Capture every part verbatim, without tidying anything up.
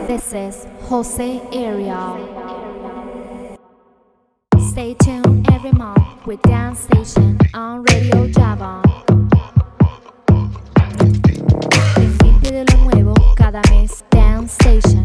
This is Jose Ariel. Stay tuned every month with Dance Station on Radio Java. Pendiente de lo nuevo cada mes. Dance Station.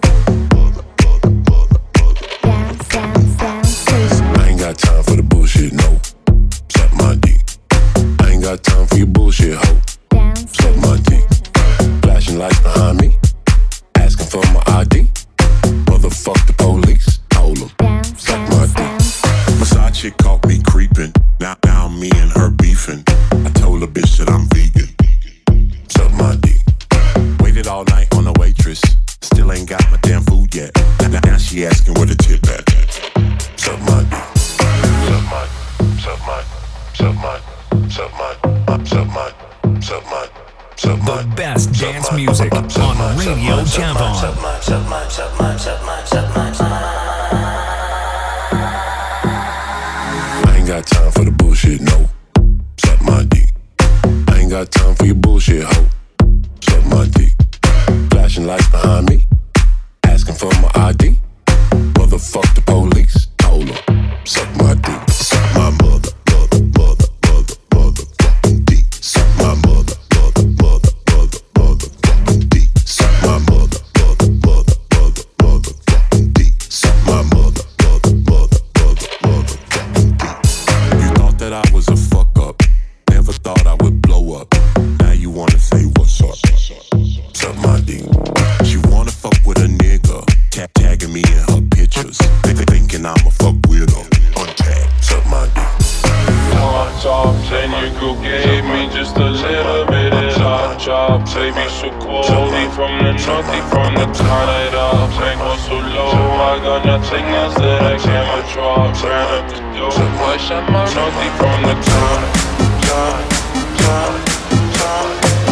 Dance, dance, dance station. I ain't got time for the bullshit, no. Suck my dick. I ain't got time for your bullshit, ho. Dance Suck my dick. Flashing lights behind me. Asking for my I D. Motherfuck the police. Hold 'em. Dance, Suck dance, my dick. dance. Versace caught me creeping. Now, now me and her beefing. I told the bitch that I'm vegan. Suck my dick. Waited all night on the waitress. Still ain't got my damn food yet. Now, now she asking where the tip at. Suck my dick. Suck my, suck my, suck my, suck my, suck my, suck my, suck my. The best dance music on Radio Java. Suck my, suck my, suck my, suck my, suck my, suck my. I ain't got time for the bullshit, no. Suck my dick. I ain't got time for your bullshit, ho. Suck my dick. Flashing lights behind me. Asking for my I D. Motherfuck the police. Hold 'em. Suck my dick. Suck my mother, mother, mother, mother, motherfucking dick. Suck my mother, mother, mother, mother, motherfucking dick. Suck my mother, mother, mother, mother, motherfucking dick. Suck my mother, mother, mother, mother, motherfucking dick. You thought that I was a fuck up. Never thought I would blow up. Now you wanna say what's up? Suck my dick. She wanna fuck with a nigga. Tag tagging me in her pictures. Think, thinking I'm a fuck weirdo. Untag. Suck my dick. On top, then you go gave me just a little bit of hot chop. Baby, so cold, from the naughty, from the Canada. Tank was so low, I got nothing else that I can withdraw. Ran up the door, push up my naughty from the town. Town, town, town,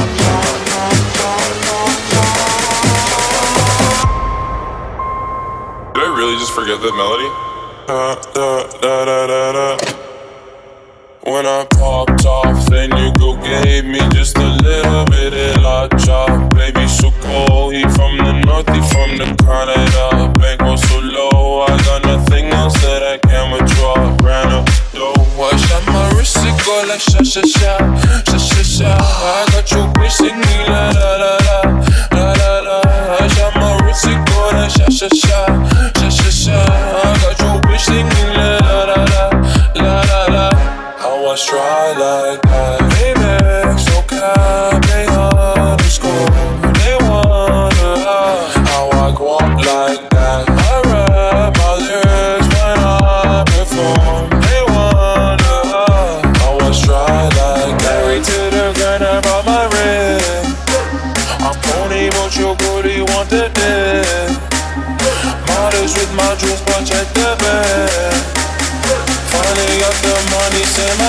Did I really just forget that melody? Da, da, da, da, da, da. When I popped off, then you go gave me just a little bit of la chop. Baby, so cold, he from the north, he from the Canada. Bank was so low, I got nothing else that I can withdraw. Ran up the door, I shot my wrist, it go like sha sha sha, sha sha sha. I got your bitch singing la la la la, la la la. I shot my wrist, it go like sha sha sha, sha sha sha. I got your bitch singing la la la la, la la la. How I try like that, baby, so can they underscore? They wonder how I go up like that. I rap my lyrics when I perform. They wonder how I try like that. Married to the girl, I brought my ring. I'm pony, but your booty want the dick. Models with my jewels, but check the bed. Finally got the money, say my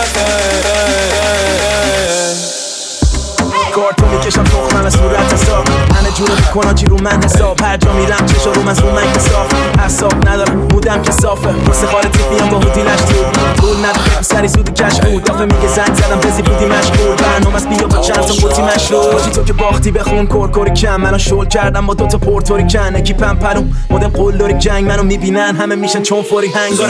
کارتون میکشم تخمم از صورت حساب همه جورو میکنن چی رو من حساب هر جا میرم چشا رو من رو من کساف حساب ندارم بودم که صافه واسه خاله تیپ میام با هودی لشتور طول نداره سری سود کش بود دافه میگه زنگ زدم بزی بودی مشغول برنامه از بیا با چند تا بودی مشغول باشی تو که باختی بخون کورکوری کم منو شل کردم با دوتا پورتوری کن اکیپم پرون مدم قلدوری جنگ منو میبینن همه میشن چون فوری هنگاره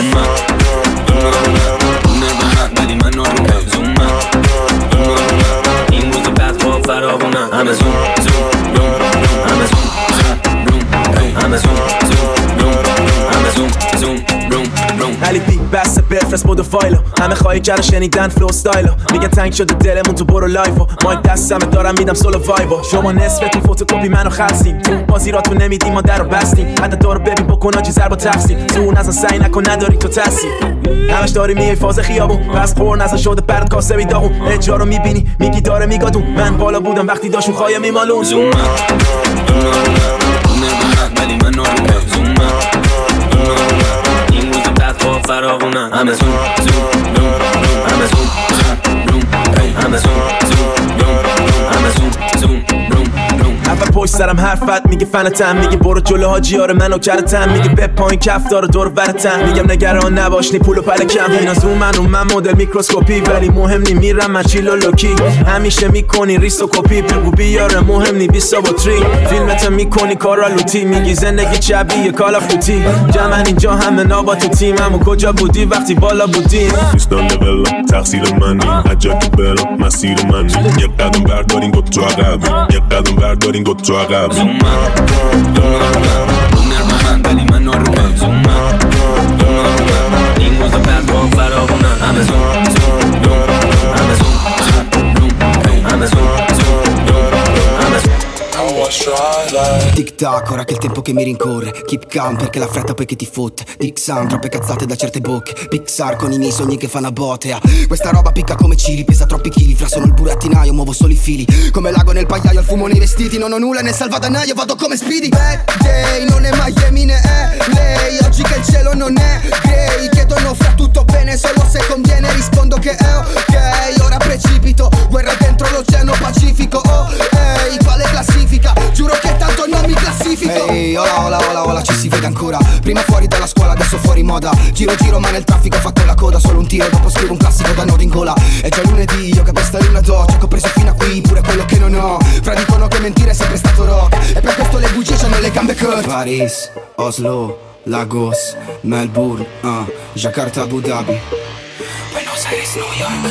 ولی من نارونه زومم این روز بعد با فراغونم همه زوم زوم روم روم همه زوم زوم روم همه زوم زوم روم همه زوم زوم روم روم علی بیگ بسته بفرست بودو فایلو همه خواهی کرده شنیدن فلو ستایلو میگن تنگ شده دلمون تو برو لایفو مایک دستمه دارم میدم سولو وایبو شما نصفتون فوتوکوپی منو خستین تو بازیراتون نمیدیم ما درو بستیم حتی دارو ببین بکن آجی ضرب و تقسیم تو نزن سعی نکن نداری تو تسی همش داری میای فاز خیابون پس خور نزن شده برد کاسه بیداغون اجرا رو میبینی میگی داره میگادون من بالا بودم وقتی داشون خواهی میمالون زومم ولی من نارونه زومم این روز بعد با فراغونم همه زوم زوم روم روم همه زوم زوم روم همه زوم زوم روم همه زوم زوم روم روم اول پشت سرم حرفت میگه فنتم، میگه برو جلو حاجیار منو کرتم، میگه به پایین کف داره دور برتم، میگم نگران نباش نی پولو پلکم. اینا زوم من و من مدل میکروسکوپی، ولی مهم نی میرم من چیلو لوکی. همیشه میکنی ریس و کپی، بگو بیاره مهم نی بیستا با تری. فیلمت میکنی کارا لوتی، میگی زندگی شبیه کال آف دوتی. جمعن اینجا همه نابا تو تیمم و کجا بودی وقتی بالا بودیم. دوستان لولم تقصیر منی، عجب برم مسیر منی. یه قدم بردارین گفت تو عقب، یه قدم بردارین گفت تو عقب. زوم من ولی من آرومم. زوم من این روزا بعد با فراغونم. همه زوم زوم همه زوم زوم همه زوم Tic tac, ora che il tempo che mi rincorre. Keep calm perché la fretta poi che ti fotte. Dixan, troppe cazzate da certe bocche. Pixar con i miei sogni che fanno a botte, ah. Questa roba picca come cili, pesa troppi chili. Fra sono il burattinaio, muovo solo i fili. Come l'ago nel pagliaio, il fumo nei vestiti. Non ho nulla nel salvadanaio, vado come Speedy. Bad day, non è Miami né è lei. Oggi che il cielo non è grey. Chiedono fra tutto bene, solo se conviene. Rispondo che è ok, ora precipito. Guerra dentro l'oceano Pacifico. Oh, ehi, quale classifica? Giuro che tanto non mi classifico. Ehi, hey, ola, ola, ola, ola, ci si vede ancora. Prima fuori dalla scuola, adesso fuori moda. Giro, giro, ma nel traffico ho fatto la coda. Solo un tiro, dopo scrivo un classico da nodo in gola. È già lunedì, io che questa luna do. Ciò che ho preso fino a qui, pure quello che non ho. Fra dicono che mentire è sempre stato rock. E per questo le bugie c'hanno le gambe cut. Paris, Oslo, Lagos, Melbourne, uh, Jakarta, Abu Dhabi, Buenos Aires, New York,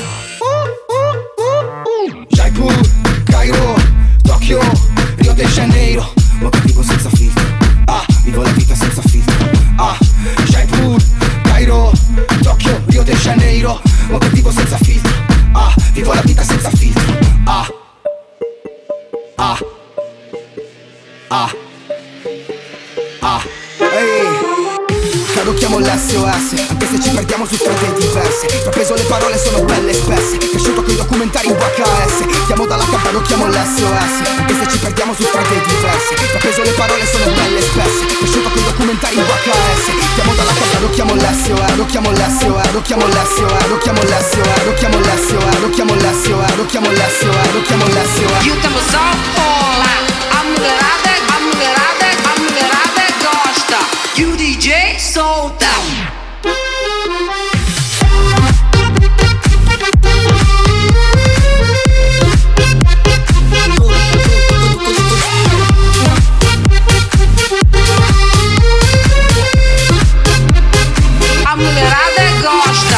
Jaipur, Cairo, Tokyo, Rio de Janeiro. Ma che vivo senza filtro, ah, vivo la vita senza filtro. Ah, Jaipur, Cairo, Tokyo, Rio de Janeiro. Ma che vivo senza filtro, ah, vivo la vita senza filtro. Ah, ah, ah, ah, ehi. Chiamo l'S O S, anche se ci perdiamo su strade diverse. Trapeso le parole sono belle spesse, cresciuto coi documentari in V H S. Chiamo dalla K, lo chiamo l'S O S, anche se ci perdiamo su strade diverse. Trapeso le parole sono belle spesse, cresciuto coi documentari in V H S. Chiamo dalla K, lo chiamo l'S O S, lo chiamo l'S O S, lo chiamo l'S O S, lo chiamo l'S O S, lo chiamo l'S O S, lo chiamo l'S O S, lo chiamo l'S O S, lo chiamo l'S O S. Aiutami só rola, a mulherada, a mulherada, a mulherada gosta. E o D J solta. A mulherada gosta.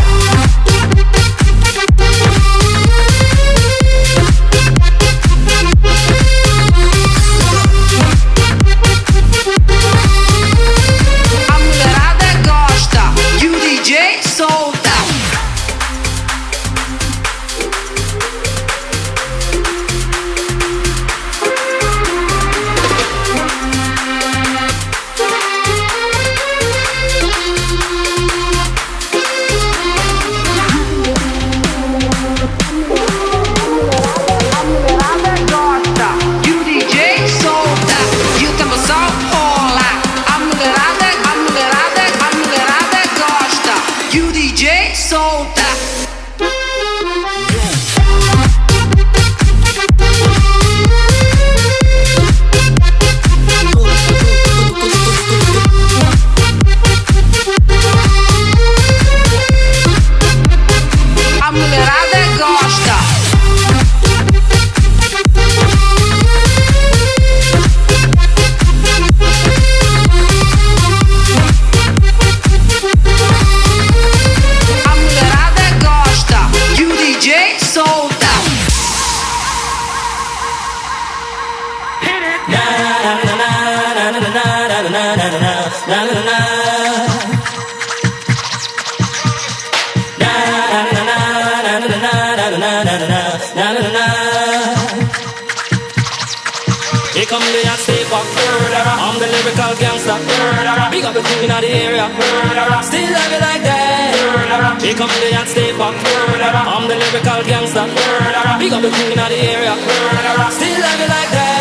Here come the hot step up. I'm the lyrical gangster. Big up the thing in the area. Still love it like that. Here come the hot step up. I'm the lyrical gangster. Big up the thing in the area. Still love it like that.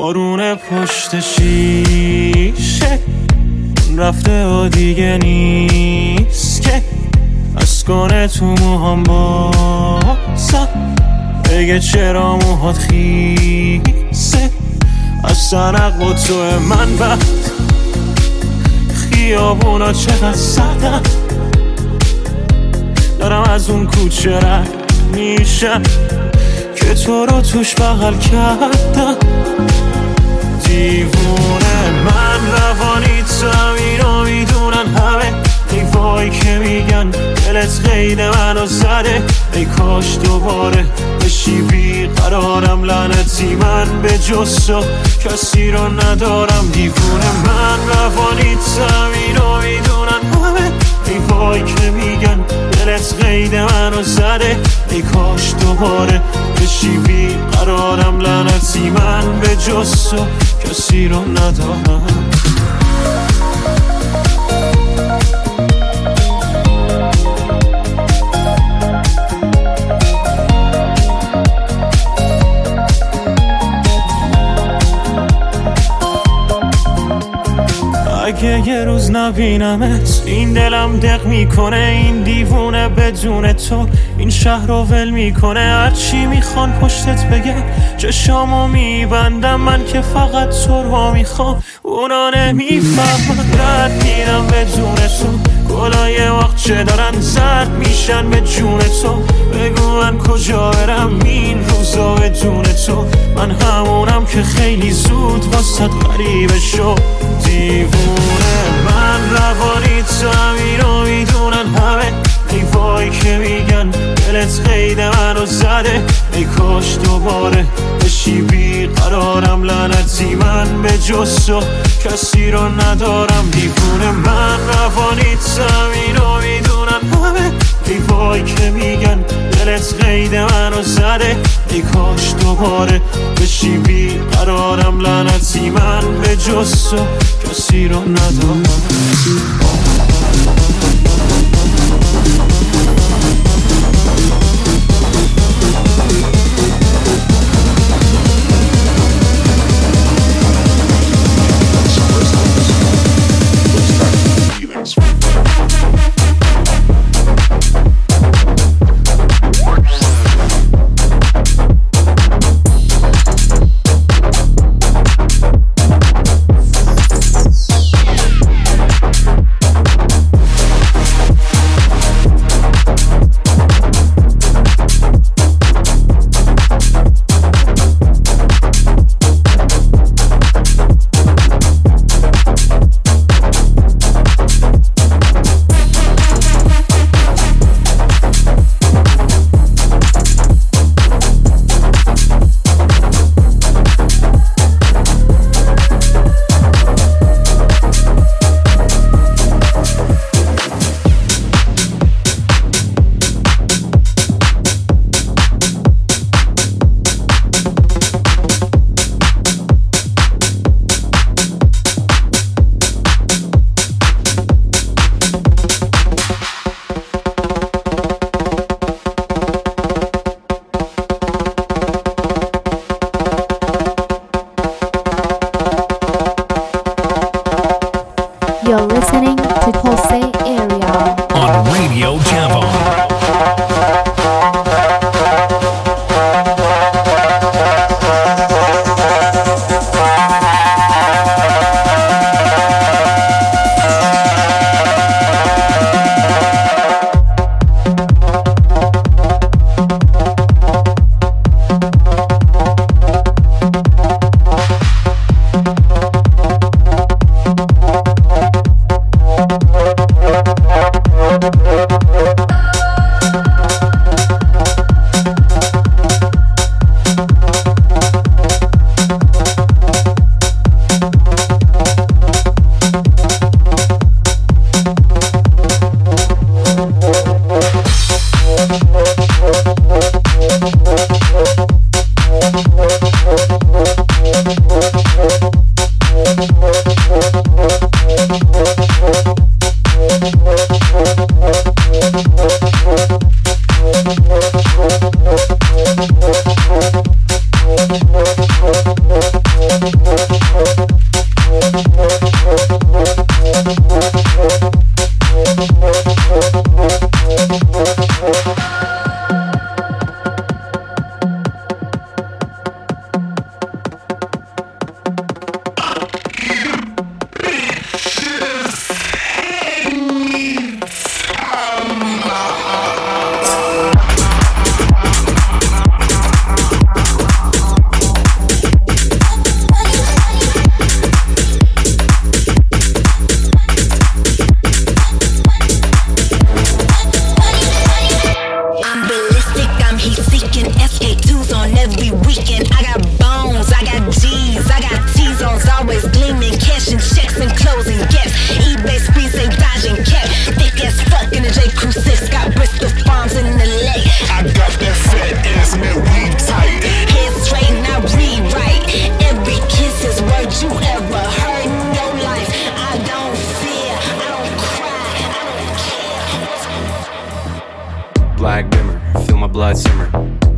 بارون پشت شیشه رفته و دیگه نیست که از کنه تو موهام بازم بگه چرا موهات خیسه از سنق با تو من وقت خیابونا چقدر سردم دارم از اون کوچه رد میشم که تو رو توش بغل کردم دیوونه من روانی تو اینو میدونن همه ای وای که میگن دلت قید منو زده ای کاش دوباره بشی بیقرارم لعنتی من به جز تو کسی رو ندارم دیوونه من روانی تو اینو میدونن همه ای وای که میگن دلت قید منو زده ای کاش دوباره بشی بیقرارم لعنتی من به جز تو کسی رو ندارم اگه یه روز نبینمت این دلم دق میکنه این دیوونه بدون تو این شهر رو ول میکنه هرچی میخوان پشتت بگه چشامو میبندم من که فقط تو رو میخوام اونا نمیفهمن رد میرم بدون تو گلای وقت چه دارن زرد میشن به جون تو بگو من کجا برم این روزا بدون تو من همونم که خیلی زود واسه غریبه شد دیوونه من روانی تو همینو میدونن همه ای وای که میگن دلت قید منو زده ای کاش دوباره بشی بیقرارم لعنتی من به جز تو کسی رو ندارم دیوونه من روانی تو همینو میدونن همه ای وای که میگن دلت قید منو زده ای کاش دوباره بشی بیقرارم لعنتی من به جز تو کسی رو ندارم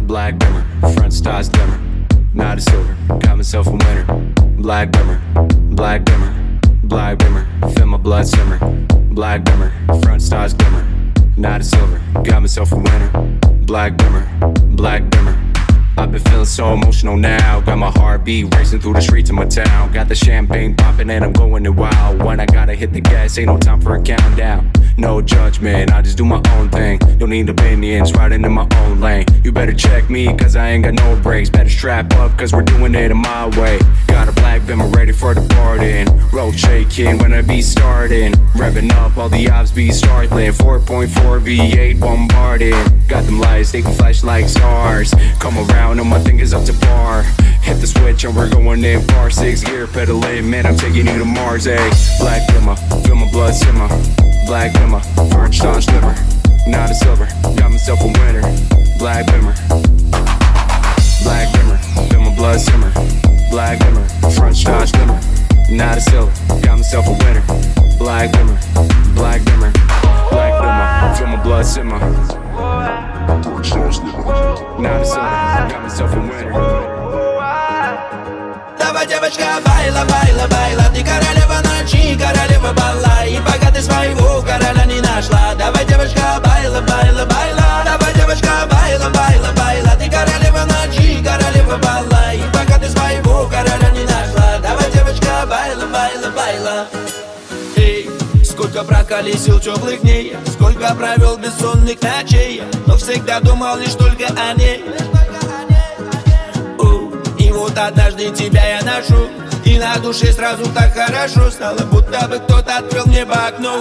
black bimmer, front stars glimmer, not a silver, got myself a winner. Black bimmer, black bimmer, black bimmer, feel my blood simmer. Black bimmer, front stars glimmer, not a silver, got myself a winner. Black bimmer, black bimmer. I've been feeling so emotional now. Got my heartbeat racing through the streets of my town. Got the champagne popping and I'm going it wild. When I gotta hit the gas, ain't no time for a countdown. No judgment, I just do my own thing. Don't need opinions, riding in my own lane. You better check me, cause I ain't got no brakes. Better strap up, cause we're doing it in my way. Got a black bimmer ready for the party. Road shaking when I be starting. Revving up, all the ops be startling. four point four V eight bombarding. Got them lights, they can flash like stars. Come around and my thing is up to par. Hit the switch and we're going in far. Six gear pedaling, man, I'm taking you to Mars, eh? Black bimmer, feel my blood simmer. Black bimmer, French Dodge liver, not a silver, got myself a winner. Black bimmer, black bimmer, feel my blood simmer. Black bimmer, French Dodge liver, not a silver, got myself a winner. Black bimmer, black bimmer, black bimmer, feel my blood simmer. Not a silver, got myself a winner. Давай, девочка, байла, байла, байла. Ты королева ночи, королева бала. И пока ты своего короля не нашла. Давай, девочка, байла, байла, байла. Давай, девочка, байла, байла, байла. Ты королева ночи, королева бала. И пока ты своего короля не нашла. Давай, девочка, байла, байла, байла. Эй, сколько проколесил теплых дней, сколько провел бессонных ночей, но всегда думал лишь только о ней. И вот однажды тебя я ношу, и на душе сразу так хорошо стало, будто бы кто-то открыл мне по окну.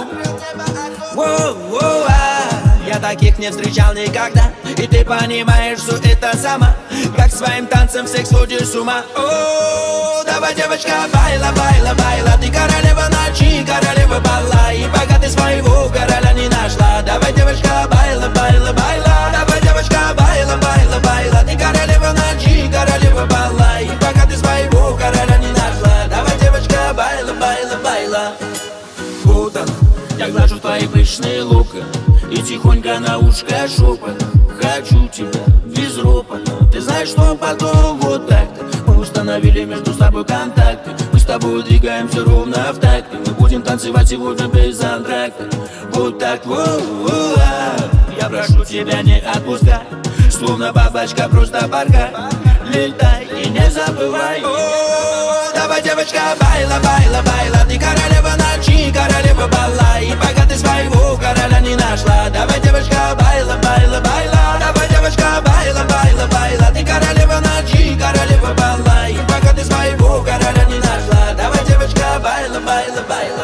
Я таких не встречал никогда, и ты понимаешь, что это сама, как своим танцем всех сводишь с ума. О, давай, девочка, байла, байла, байла. Ты королева ночи, королева бала. И пока ты своего короля не нашла. Давай, девочка, байла, байла, байла. Давай, девочка, байла, байла, байла. Ты королева ночи, королева бала. И пока ты своего короля не нашла. Давай, девочка, байла, байла, байла. Вот он, я глажу твои пышные лука и тихонько на ушко шепот. Хочу тебя безропотно. Ты знаешь, что потом вот так-то мы установили между собой контакты. Мы с тобой двигаемся ровно в такт. Мы будем танцевать сегодня без антракта. Вот так, вот. Я прошу тебя, не отпускай. Словно бабочка, просто порхай. Летай и не забывай. О, давай, девочка, байла, байла, байла. Ты королева ночи, королева бала. И пока ты своего короля не нашла. Давай, девочка, байла, байла, байла. Давай, девочка, байла, байла, байла. Ты королева ночи, королева бала. И пока ты своего короля не нашла. Давай, девочка, байла, байла, байла.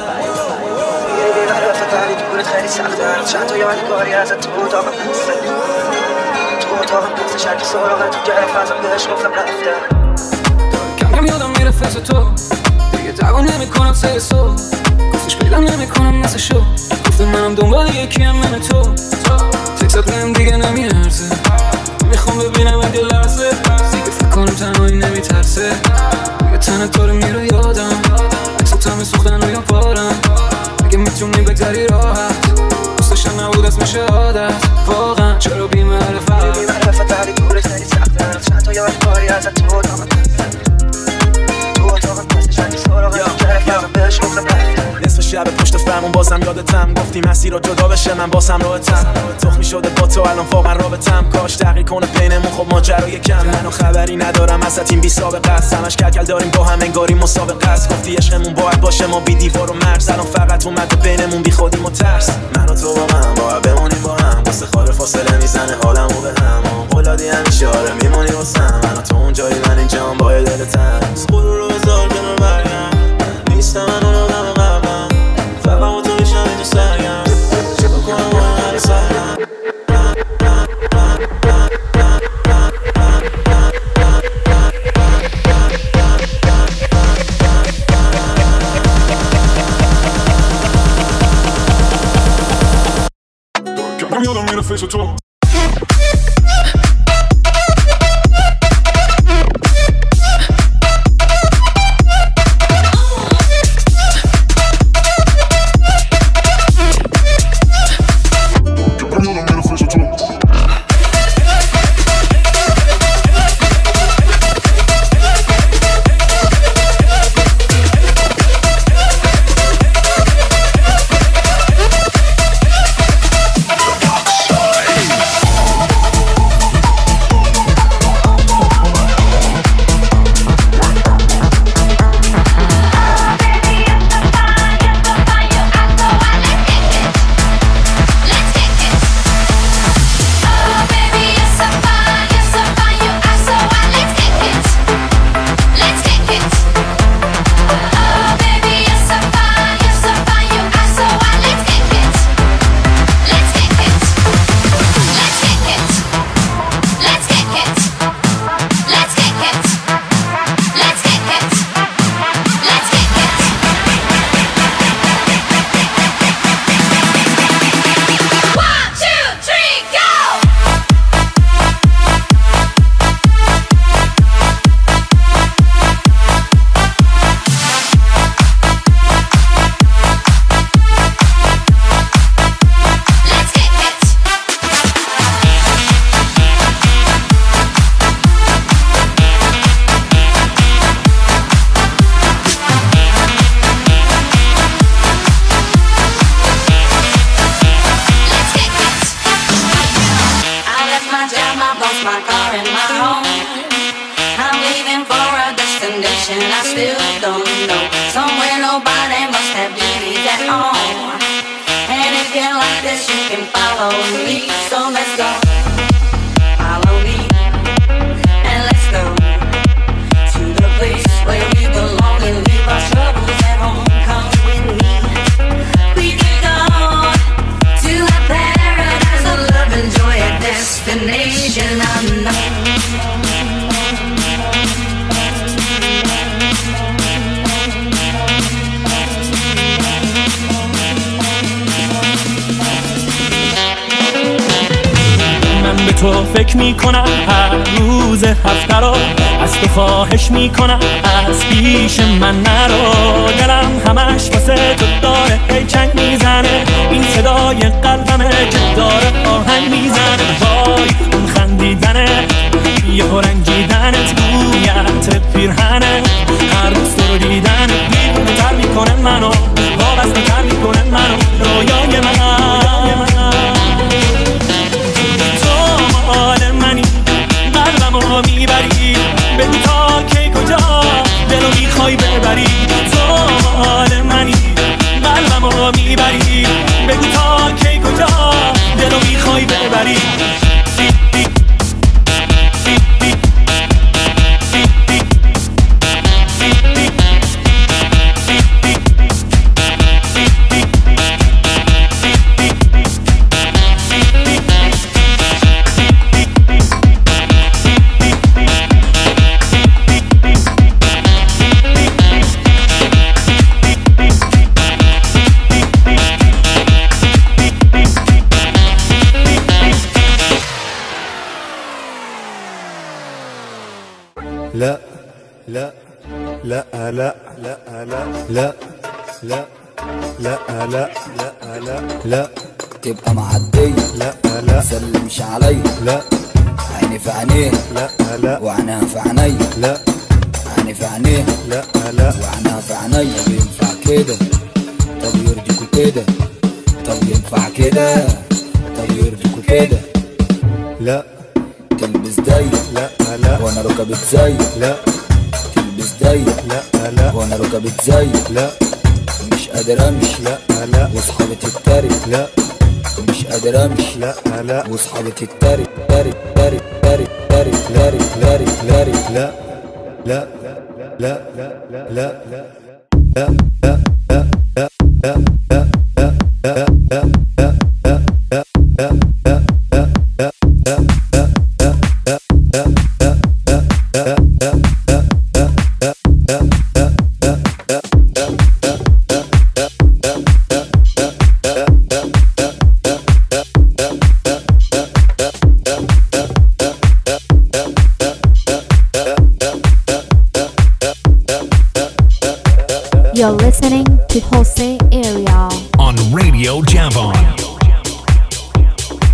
خیلی سخته چند تا یاد کاری ازت تو اتاق پسته تو اتاق پسته شرکی سراغت تو گرفت ازم بهش گفتم رفته کم کم یادم میره فیس تو دیگه دعوا نمیکنم سر سو گفتش پیدم نمیکنم مثل شو گفتم منم دنبال یکیم من تو تکسات بهم دیگه نمیارزه میخوام ببینم اگه لحظه دیگه فکر کنم تنهایی نمیترسه دیگه تنه تو رو میره یادم عکسات همه سوختن روی پارم اگه میتونی بگذری راحت دوستشم نبود اسم شهادت واقعا چرا بی معرفت بی معرفت ولی دورش خیلی سخته چند تا یاد کاری ازت تو اتاق تو اتاق پسته شرکی سراغت تو گرفت ازم بهش گفتم رفته نصف شب پشت فرمون بازم یادتم گفتی مسیر رو جدا بشه من باسم راحتم تخمی شده با تو الان واقعا رابطم کاش تغییر کنه بینمون خب ماجرای کم منو خبری ندارم ازت این بی سابقه است همش کلکل داریم با هم انگاری مسابقه است گفتی عشقمون باید باشه ما بی دیوار و مرز الان فقط اومده بینمون بی خودیم و ترس من و تو واقعا باید بمونیم با هم واسه خاله فاصله میزنه حالمو به هم قولادی همیشه آره میمونی واسم من و تو اونجایی من اینجام با دلتم غرور رو بذار کنار برگم نیستم من اون آدم قبلم فقط با تو میشم اینجا سرگم چه بکنم با این هر سرگم I'm yelling in the face of two. my car and my home. I'm leaving for a destination I still don't know. Somewhere nobody must have duties at all. And if you like this, you can follow me. So let's go. Follow me. And let's go to the place where we belong and leave our troubles at home. Come with me. We can go to a paradise of love and joy, a destination unknown. به تو فکر میکنم هر روز هفته رو، از تو خواهش میکنم از پیش من نرو. دلم همش واسه تو داره هیچنگ میزنه، این صدای قلبمه که داره آهنگ میزنه. وای اون خندیدنه یه رنگیدنت بویت پیرهنه، هر روز تو رو دیدنت دیوونه تر میکنه منو، وابسته تر میکنه منو، رویای من. حال منی قلبمو میبری، بگو تا کی کجا دلو میخوای ببری. تو حال منی قلبمو میبری، بگو تا کی کجا دلو میخوای ببری. لا لا لا لا لا لا لا لا لا لا لا لا لا تبقى معدية لا لا سلمش عليا لا عيني في عينيه لا لا وعناها في عينيا لا عيني في عينيه لا لا وعناها في عينيا. بينفع كده طب يرضيكوا كده، طب ينفع كده طب يرضيكوا كده. لا تلبس ضيق لا لا وانا ركبت زي لا تلبس ضيق لا لا وانا ركبت زي لا مش قادر امشي لا لا واصحابي تتريق لا مش قادر امشي لا لا واصحابي تتريق تريق تريق تريق تريق تريق تريق تريق لا لا لا لا لا لا لا You're listening to Jose Ariel on Radio Javon.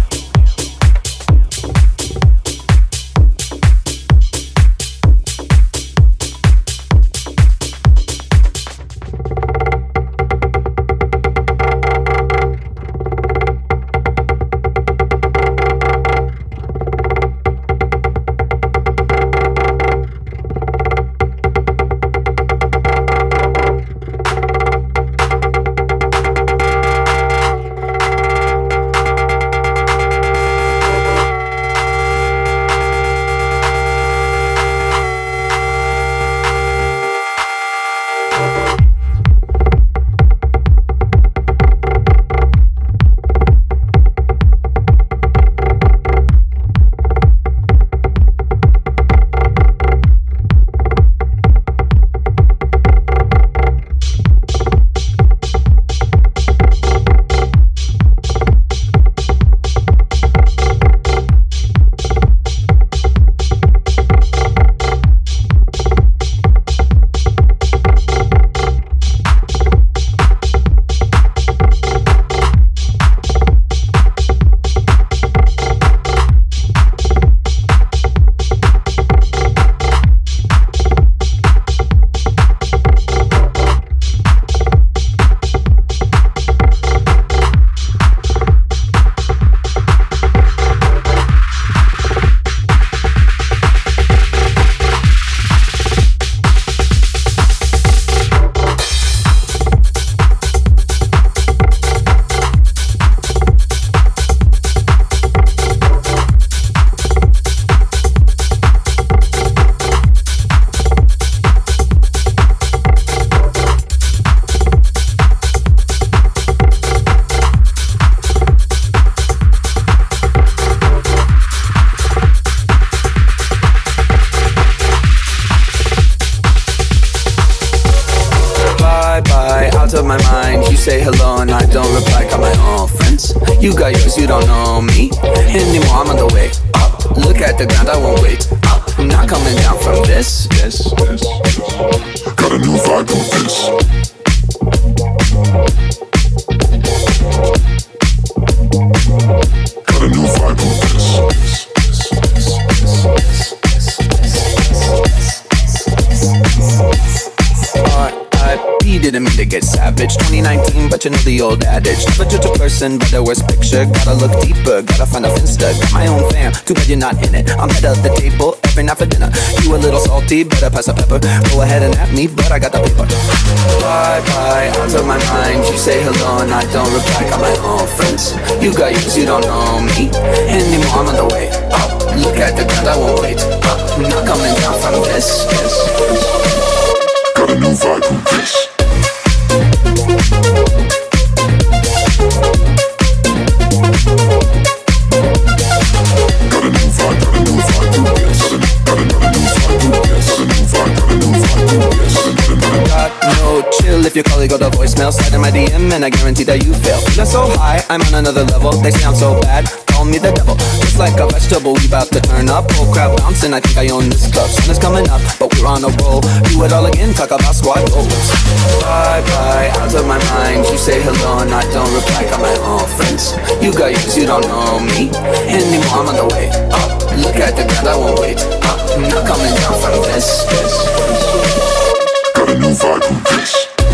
say hello and I don't reply. Got my own friends, you got yours, you don't know me anymore. I'm on the way up, look at the ground, I won't wait up. I'm not coming down from this, this, this. Got a new vibe with this. Got a new vibe with this. Didn't mean to get savage. twenty nineteen, but you know the old adage. Never judge a person by their worst picture. Gotta look deeper, gotta find a finsta. Got my own fam, too bad you're not in it. I'm head of the table every night for dinner. You a little salty, better pass a pepper. Go ahead and at me, but I got the paper. Bye bye, out of my mind. You say hello and I don't reply. Got my own friends, you got yours, you don't know me anymore. I'm on the way up, look at the ground, I won't wait up. I'm not coming down from this, this. Got a new vibe with this. If your colleague got a voicemail, slide in my D M and I guarantee that you fail. Feeling so high, I'm on another level. They say I'm so bad, call me the devil. Just like a vegetable, we bout to turn up. Whole crowd bouncing, I think I own this club. Sun is coming up, but we're on a roll. Do it all again, talk about squad goals. Bye bye, out of my mind. You say hello and I don't reply. Got my own friends, you got yours, you don't know me anymore. I'm on the way up, look at the ground, I won't wait up. I'm not coming down from this, this. Got a new vibe with this.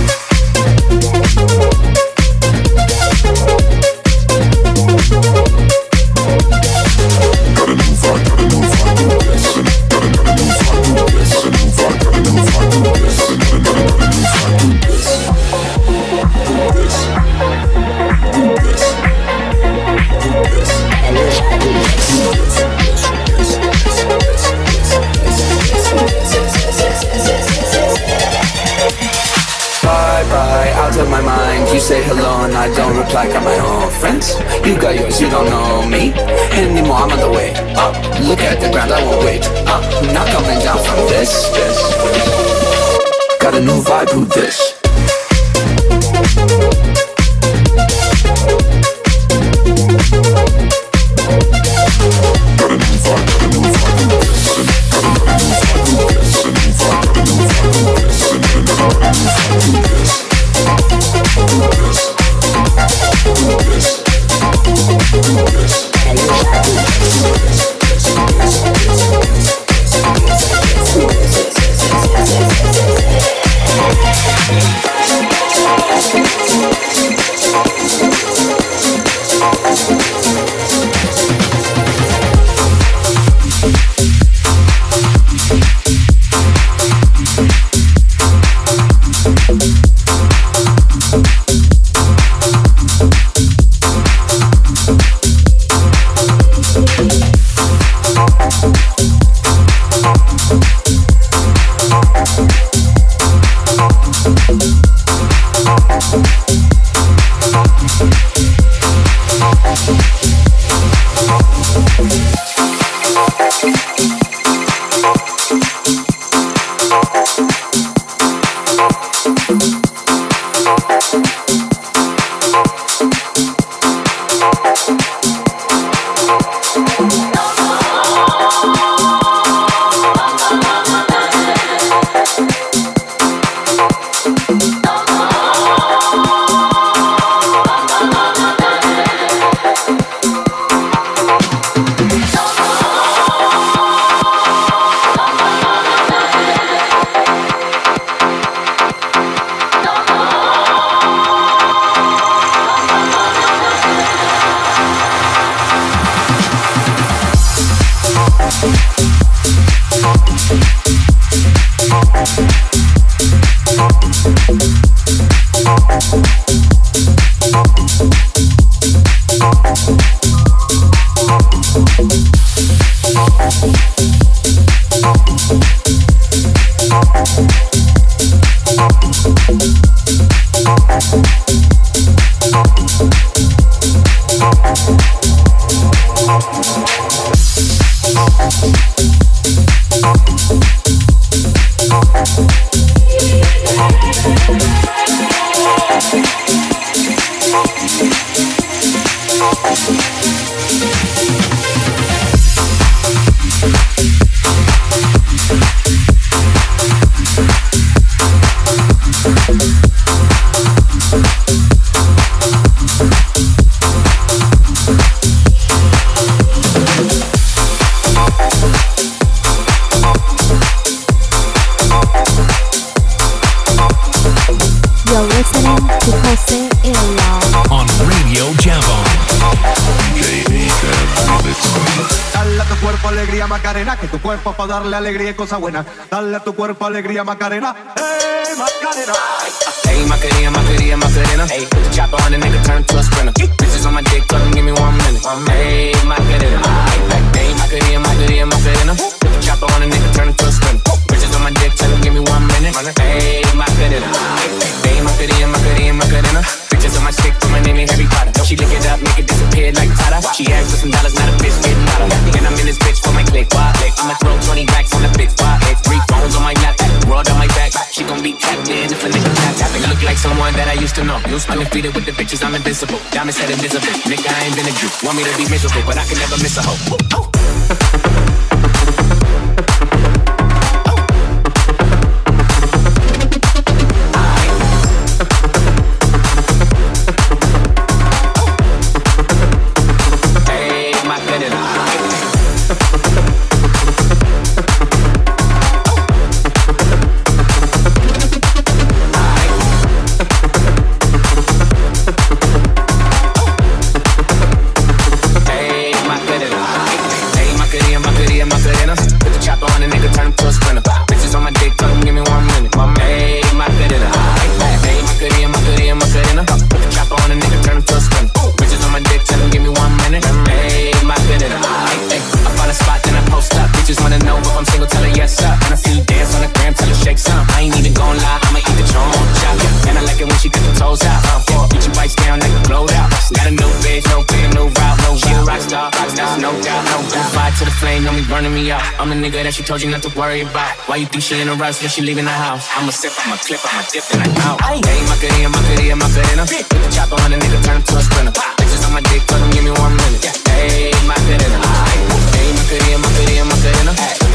You say hello and I don't reply. Got my own friends, you got yours, you don't know me anymore. I'm on the way up, look at the ground, I won't wait up. I'm not coming down from this, this. Got a new vibe with this. Yes. Macarena, que tu cuerpo es para darle alegría y cosas buenas. Dale a tu cuerpo alegría, Macarena. Hey, Macarena. Hey, Macarena, Macarena, Macarena. Hey, put the chopper on the nigga, turn to a sprinter. Bitches on my dick, tell them give me one minute. Hey, Macarena. Hey, Macarena, Macarena, Macarena. Put the chopper on the nigga, turn to a sprinter. Bitches on my dick, tell them give me one minute. Hey, Macarena. Hey, Macarena, Macarena, Macarena. Bitches on my stick, put my name in Harry Potter. She lick it up, make it disappear like Tata. She asked for some dollars, not a bitch getting out of. And I'm in this bitch for my click. Why? I'ma throw twenty racks on the bitch. Why? Three phones on my lap, world on my back. She gon' be tapped in if a nigga tap tapping. Look like someone that I used to know. Undefeated with the bitches, I'm invincible. Diamonds head invisible. Nigga, I ain't been a Jew. Want me to be miserable, but I can never miss a hoe. Oh. I'm the nigga that she told you not to worry about. Why you think she in a rush when she leaving the house? I'ma sip, I'ma clip, I'ma dip, and I'm out. Hey, Macarena, Macarena, Macarena. Put the chopper on the nigga, turn to a sprinter. Bitches on my dick, tell them give me one minute. Hey, Macarena. Hey, Macarena, Macarena, Macarena.